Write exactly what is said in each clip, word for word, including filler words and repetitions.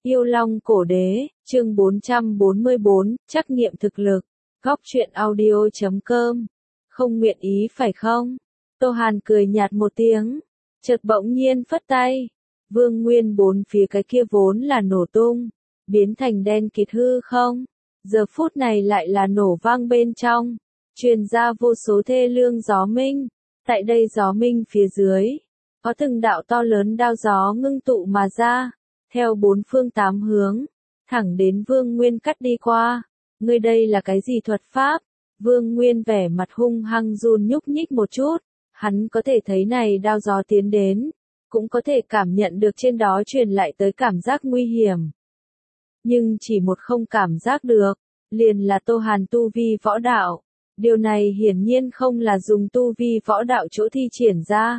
Yêu Long Cổ Đế, chương bốn trăm bốn mươi bốn, trắc nghiệm thực lực. Góc truyện audio chấm com. Không nguyện ý phải không? Tô Hàn cười nhạt một tiếng, chợt bỗng nhiên phất tay. Vương Nguyên bốn phía cái kia vốn là nổ tung, biến thành đen kịt hư không. Giờ phút này lại là nổ vang bên trong, truyền ra vô số thê lương gió minh. Tại đây gió minh phía dưới, có từng đạo to lớn đao gió ngưng tụ mà ra, theo bốn phương tám hướng, thẳng đến Vương Nguyên cắt đi qua. Ngươi đây là cái gì thuật pháp? Vương Nguyên vẻ mặt hung hăng run nhúc nhích một chút, hắn có thể thấy này đao gió tiến đến, cũng có thể cảm nhận được trên đó truyền lại tới cảm giác nguy hiểm. Nhưng chỉ một không cảm giác được, liền là Tô Hàn tu vi võ đạo. Điều này hiển nhiên không là dùng tu vi võ đạo chỗ thi triển ra.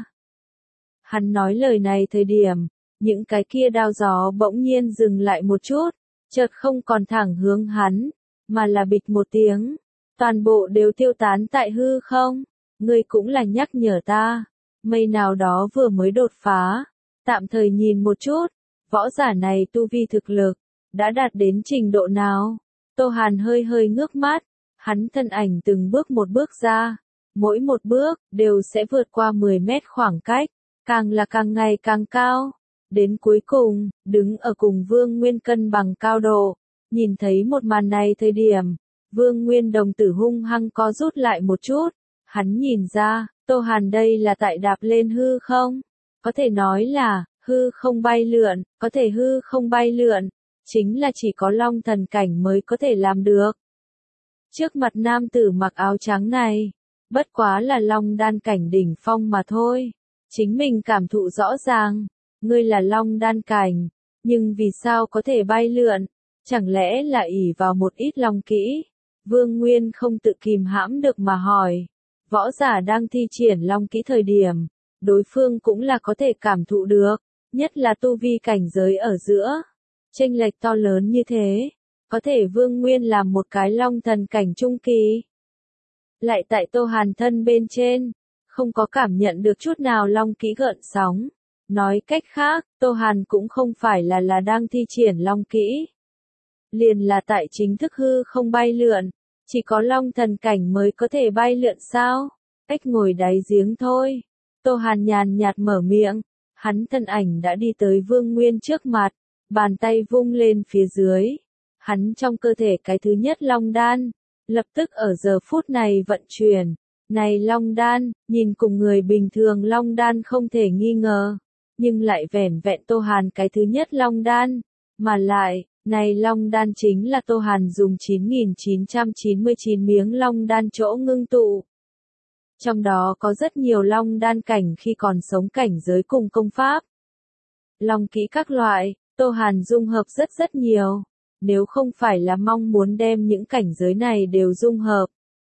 Hắn nói lời này thời điểm, những cái kia đao gió bỗng nhiên dừng lại một chút, chợt không còn thẳng hướng hắn, mà là bịch một tiếng, toàn bộ đều tiêu tán tại hư không. Ngươi cũng là nhắc nhở ta, mây nào đó vừa mới đột phá, tạm thời nhìn một chút, võ giả này tu vi thực lực, đã đạt đến trình độ nào? Tô Hàn hơi hơi ngước mắt, hắn thân ảnh từng bước một bước ra, mỗi một bước, đều sẽ vượt qua mười mét khoảng cách, càng là càng ngày càng cao. Đến cuối cùng, đứng ở cùng Vương Nguyên cân bằng cao độ, nhìn thấy một màn này thời điểm, Vương Nguyên đồng tử hung hăng co rút lại một chút, hắn nhìn ra, Tô Hàn đây là tại đạp lên hư không, có thể nói là, hư không bay lượn, có thể hư không bay lượn, chính là chỉ có Long thần cảnh mới có thể làm được. Trước mặt nam tử mặc áo trắng này, bất quá là Long đan cảnh đỉnh phong mà thôi, chính mình cảm thụ rõ ràng. Ngươi là Long đan cảnh, nhưng vì sao có thể bay lượn? Chẳng lẽ là ỷ vào một ít long kỹ? Vương Nguyên không tự kìm hãm được mà hỏi. Võ giả đang thi triển long kỹ thời điểm, đối phương cũng là có thể cảm thụ được, nhất là tu vi cảnh giới ở giữa. Chênh lệch to lớn như thế, có thể Vương Nguyên làm một cái long thần cảnh trung kỳ. Lại tại Tô Hàn thân bên trên, không có cảm nhận được chút nào long kỹ gợn sóng. Nói cách khác, Tô Hàn cũng không phải là là đang thi triển long kỹ. Liền là tại chính thức hư không bay lượn, chỉ có Long thần cảnh mới có thể bay lượn sao? Ếch ngồi đáy giếng thôi. Tô Hàn nhàn nhạt mở miệng, hắn thân ảnh đã đi tới Vương Nguyên trước mặt, bàn tay vung lên phía dưới. Hắn trong cơ thể cái thứ nhất Long đan, lập tức ở giờ phút này vận chuyển. Này Long đan, nhìn cùng người bình thường Long đan không thể nghi ngờ. Nhưng lại vẻn vẹn Tô Hàn cái thứ nhất Long đan, mà lại, này Long đan chính là Tô Hàn dùng chín nghìn chín trăm chín mươi chín miếng Long đan chỗ ngưng tụ. Trong đó có rất nhiều Long đan cảnh khi còn sống cảnh giới cùng công pháp. Long kỹ các loại, Tô Hàn dung hợp rất rất nhiều, nếu không phải là mong muốn đem những cảnh giới này đều dung hợp.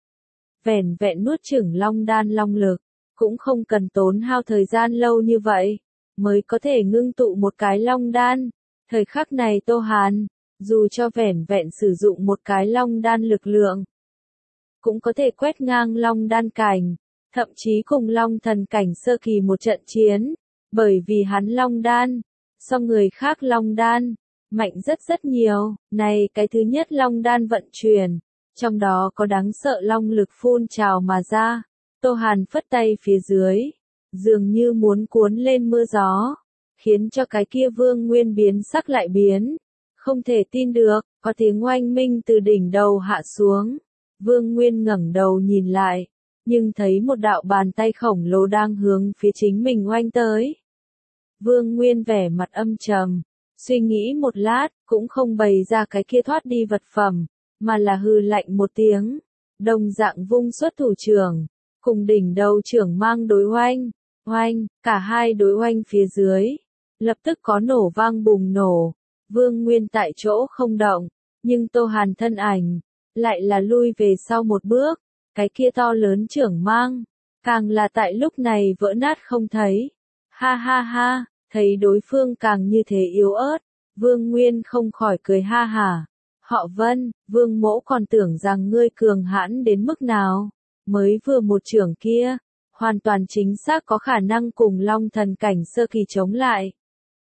Vẻn vẹn nuốt chửng Long đan long lực, cũng không cần tốn hao thời gian lâu như vậy, mới có thể ngưng tụ một cái Long đan. Thời khắc này Tô Hàn, dù cho vẻn vẹn sử dụng một cái Long đan lực lượng, cũng có thể quét ngang Long đan cảnh, thậm chí cùng Long thần cảnh sơ kỳ một trận chiến, bởi vì hắn Long đan, so người khác Long đan, mạnh rất rất nhiều. Này cái thứ nhất Long đan vận chuyển, trong đó có đáng sợ long lực phun trào mà ra, Tô Hàn phất tay phía dưới, dường như muốn cuốn lên mưa gió, khiến cho cái kia Vương Nguyên biến sắc lại biến. Không thể tin được, có tiếng oanh minh từ đỉnh đầu hạ xuống. Vương Nguyên ngẩng đầu nhìn lại, nhưng thấy một đạo bàn tay khổng lồ đang hướng phía chính mình oanh tới. Vương Nguyên vẻ mặt âm trầm, suy nghĩ một lát, cũng không bày ra cái kia thoát đi vật phẩm, mà là hừ lạnh một tiếng, đồng dạng vung xuất thủ trưởng, cùng đỉnh đầu trưởng mang đối oanh. Oanh, cả hai đối oanh phía dưới, lập tức có nổ vang bùng nổ. Vương Nguyên tại chỗ không động, nhưng Tô Hàn thân ảnh, lại là lui về sau một bước, cái kia to lớn trưởng mang, càng là tại lúc này vỡ nát không thấy. Ha ha ha, thấy đối phương càng như thế yếu ớt, Vương Nguyên không khỏi cười ha hả. Họ Vân, Vương mỗ còn tưởng rằng ngươi cường hãn đến mức nào, mới vừa một trưởng kia, hoàn toàn chính xác có khả năng cùng Long thần cảnh sơ kỳ chống lại.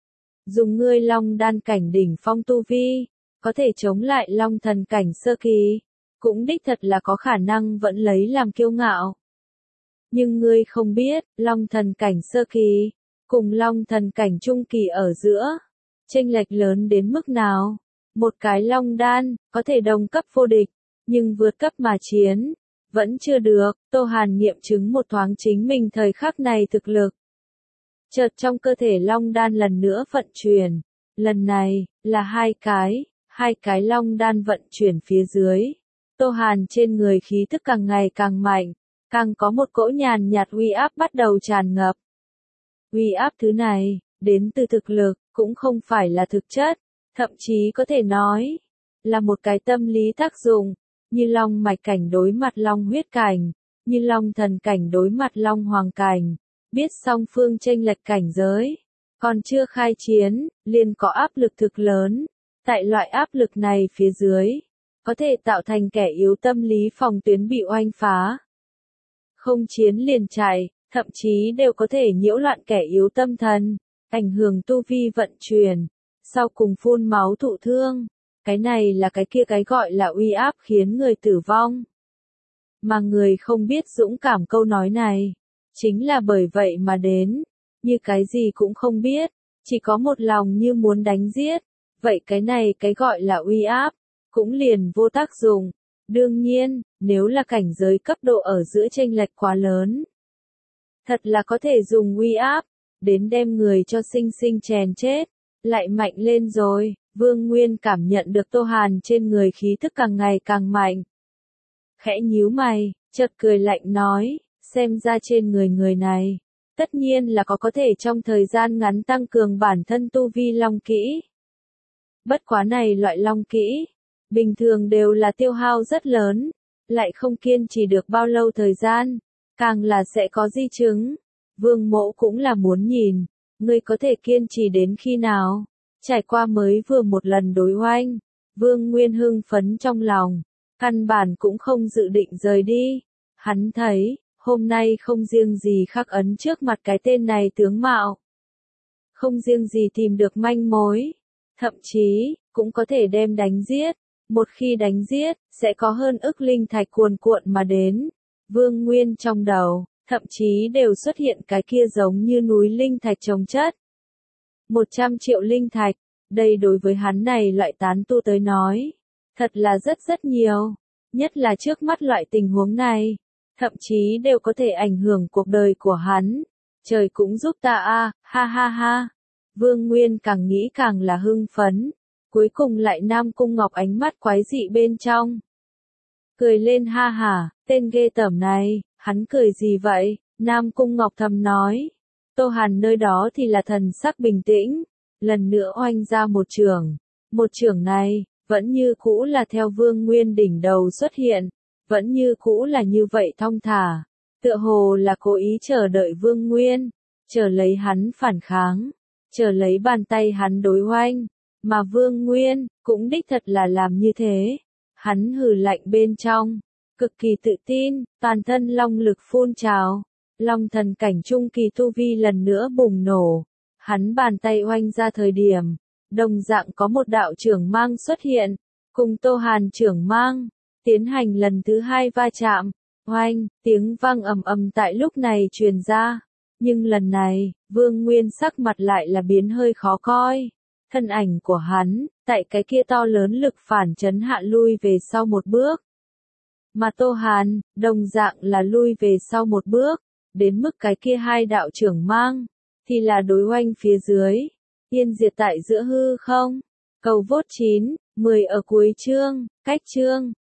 dùng ngươi long đan cảnh đỉnh phong tu vi, có thể chống lại long thần cảnh sơ kỳ, cũng đích thật là có khả năng vẫn lấy làm kiêu ngạo. Nhưng ngươi không biết, long thần cảnh sơ kỳ, cùng long thần cảnh trung kỳ ở giữa, chênh lệch lớn đến mức nào. Một cái long đan, có thể đồng cấp vô địch, nhưng vượt cấp mà chiến, vẫn chưa được. Tô Hàn nghiệm chứng một thoáng chính mình thời khắc này thực lực. Chợt trong cơ thể long đan lần nữa vận chuyển, lần này, là hai cái, hai cái long đan vận chuyển phía dưới. Tô Hàn trên người khí tức càng ngày càng mạnh, càng có một cỗ nhàn nhạt uy áp bắt đầu tràn ngập. Uy áp thứ này, đến từ thực lực, cũng không phải là thực chất, thậm chí có thể nói, là một cái tâm lý tác dụng, như long mạch cảnh đối mặt long huyết cảnh, như long thần cảnh đối mặt long hoàng cảnh, biết song phương chênh lệch cảnh giới, còn chưa khai chiến, liền có áp lực thực lớn, tại loại áp lực này phía dưới, có thể tạo thành kẻ yếu tâm lý phòng tuyến bị oanh phá. Không chiến liền chạy, thậm chí đều có thể nhiễu loạn kẻ yếu tâm thần, ảnh hưởng tu vi vận chuyển, sau cùng phun máu thụ thương. Cái này là cái kia cái gọi là uy áp khiến người tử vong. Mà người không biết dũng cảm câu nói này, chính là bởi vậy mà đến, như cái gì cũng không biết, chỉ có một lòng như muốn đánh giết, vậy cái này cái gọi là uy áp, cũng liền vô tác dụng. Đương nhiên, nếu là cảnh giới cấp độ ở giữa chênh lệch quá lớn, thật là có thể dùng uy áp, đến đem người cho sinh sinh chèn chết, lại mạnh lên rồi. Vương Nguyên cảm nhận được Tô Hàn trên người khí thức càng ngày càng mạnh. Khẽ nhíu mày, chợt cười lạnh nói, xem ra trên người người này, tất nhiên là có có thể trong thời gian ngắn tăng cường bản thân tu vi long kỹ. Bất quá này loại long kỹ, bình thường đều là tiêu hao rất lớn, lại không kiên trì được bao lâu thời gian, càng là sẽ có di chứng. Vương Mỗ cũng là muốn nhìn, ngươi có thể kiên trì đến khi nào. Trải qua mới vừa một lần đối oanh, Vương Nguyên hưng phấn trong lòng, căn bản cũng không dự định rời đi. Hắn thấy, hôm nay không riêng gì khắc ấn trước mặt cái tên này tướng mạo, không riêng gì tìm được manh mối, thậm chí, cũng có thể đem đánh giết. Một khi đánh giết, sẽ có hơn ức linh thạch cuồn cuộn mà đến. Vương Nguyên trong đầu, thậm chí đều xuất hiện cái kia giống như núi linh thạch chồng chất. một trăm triệu linh thạch, đây đối với hắn này loại tán tu tới nói, thật là rất rất nhiều, nhất là trước mắt loại tình huống này, thậm chí đều có thể ảnh hưởng cuộc đời của hắn. Trời cũng giúp ta a, ha ha ha. Vương Nguyên càng nghĩ càng là hưng phấn, cuối cùng lại Nam Cung Ngọc ánh mắt quái dị bên trong. Cười lên ha hả, tên ghê tởm này, hắn cười gì vậy? Nam Cung Ngọc thầm nói. Tô Hàn nơi đó thì là thần sắc bình tĩnh, lần nữa oanh ra một trường. Một trường này, vẫn như cũ là theo Vương Nguyên đỉnh đầu xuất hiện, vẫn như cũ là như vậy thong thả, tựa hồ là cố ý chờ đợi Vương Nguyên, chờ lấy hắn phản kháng, chờ lấy bàn tay hắn đối oanh, mà Vương Nguyên, cũng đích thật là làm như thế. Hắn hừ lạnh bên trong, cực kỳ tự tin, toàn thân long lực phun trào. Long thần cảnh trung kỳ tu vi lần nữa bùng nổ, hắn bàn tay oanh ra thời điểm, đồng dạng có một đạo trưởng mang xuất hiện, cùng Tô Hàn trưởng mang, tiến hành lần thứ hai va chạm, oanh, tiếng vang ầm ầm tại lúc này truyền ra, nhưng lần này, Vương Nguyên sắc mặt lại là biến hơi khó coi, thân ảnh của hắn, tại cái kia to lớn lực phản chấn hạ lui về sau một bước, mà Tô Hàn, đồng dạng là lui về sau một bước. Đến mức cái kia hai đạo trưởng mang, thì là đối oanh phía dưới, yên diệt tại giữa hư không. Cầu vốt chín, mười ở cuối chương, cách chương.